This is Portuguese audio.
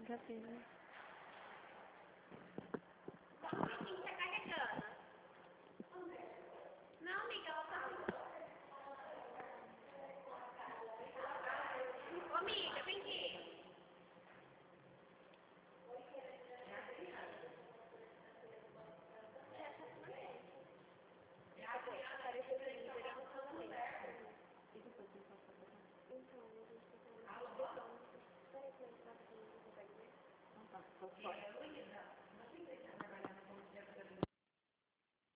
Já fiz, né? Só um minutinho, você tá carregando. Não, amiga, ela tá... Ô, amiga, vem aqui. Apareceu pra mim, verão no casamento. E depois você passa pra cá? Então, a gente tá falando de decisão. Peraí, que eu entrar pra mim, você consegue ver? Não tá, tô fora.